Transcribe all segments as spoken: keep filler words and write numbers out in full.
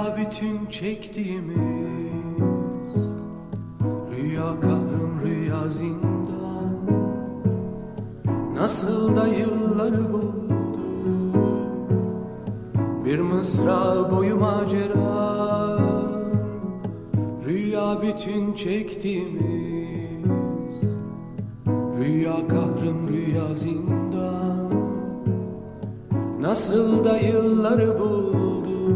Rüya bütün çektiğimiz, rüya kahrım rüya zindan, nasıl da yılları buldu, bir mısra boyu macera. Rüya bütün çektiğimiz, rüya kahrım rüya zindan, nasıl da yılları buldu,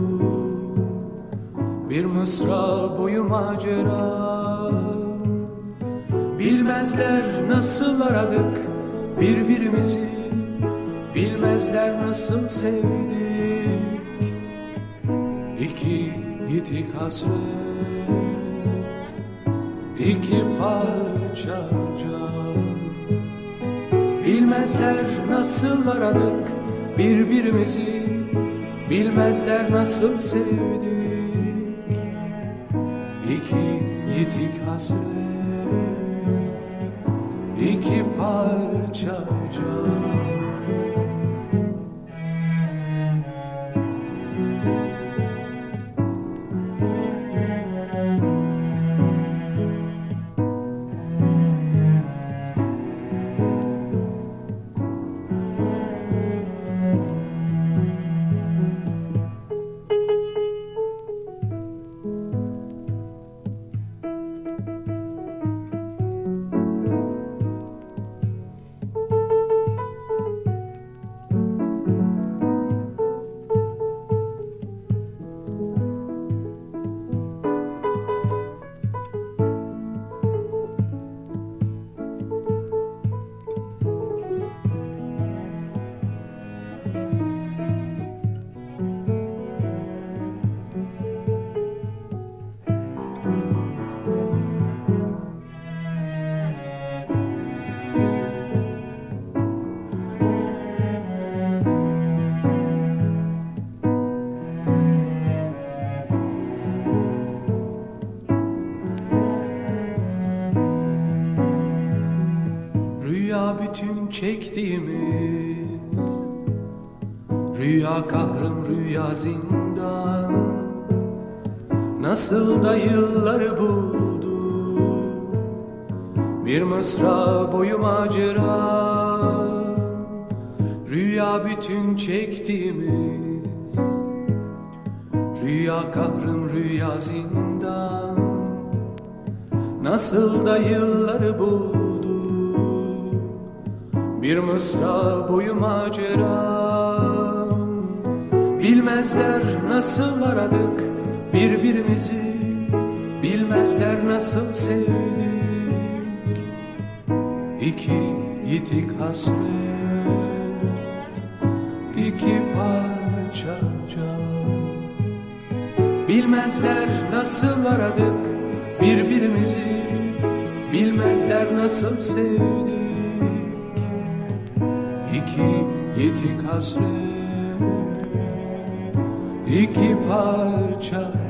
bir mısra boyu macera. Bilmezler nasıl aradık birbirimizi, bilmezler nasıl sevdik. İki yitik hasret, iki parça can. Bilmezler nasıl aradık birbirimizi, bilmezler nasıl sevdik. İki yitik hasret, iki parça can. Rüya bütün çektiğimiz, rüya kahrım rüya zindan, nasıl da yılları buldu, bir mısra boyu macera. Rüya bütün çektiğimiz, rüya kahrım rüya zindan, nasıl da yılları buldu, bir mısra boyu macera. Bilmezler nasıl aradık birbirimizi, bilmezler nasıl sevdik. İki yitik hasret, iki parça can. Bilmezler nasıl aradık birbirimizi, bilmezler nasıl sevdik. İki yitik hasret, iki parça